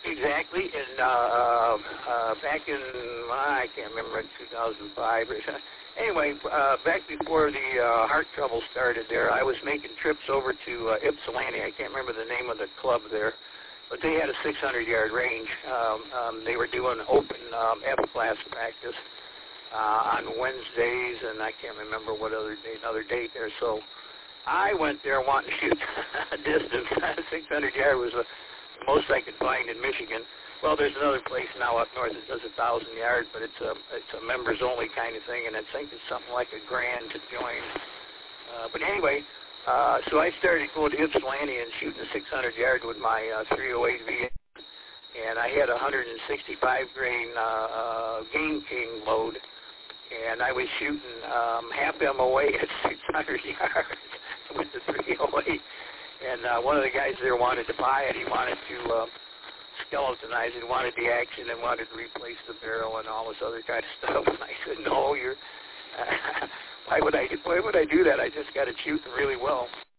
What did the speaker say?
exactly. And back in, I can't remember, 2005 or something. Anyway, back before the heart trouble started there, I was making trips over to Ypsilanti. I can't remember the name of the club there, but they had a 600-yard range. They were doing open F-class practice on Wednesdays, and I can't remember what another date there. So I went there wanting to shoot a distance. 600-yard was the most I could find in Michigan. Well, there's another place now up north that does 1,000 yards, but it's a members-only kind of thing, and I think it's something like a grand to join. But anyway, so I started going to Ypsilanti and shooting a 600-yard with my 308 V, and I had a 165 grain Game King load, and I was shooting half MOA at 600 yards with the 308. And one of the guys there wanted to buy it. He wanted to skeletonize it, wanted the action, and wanted to replace the barrel and all this other kind of stuff. And I said, no, why would I do that? I just got it shooting really well.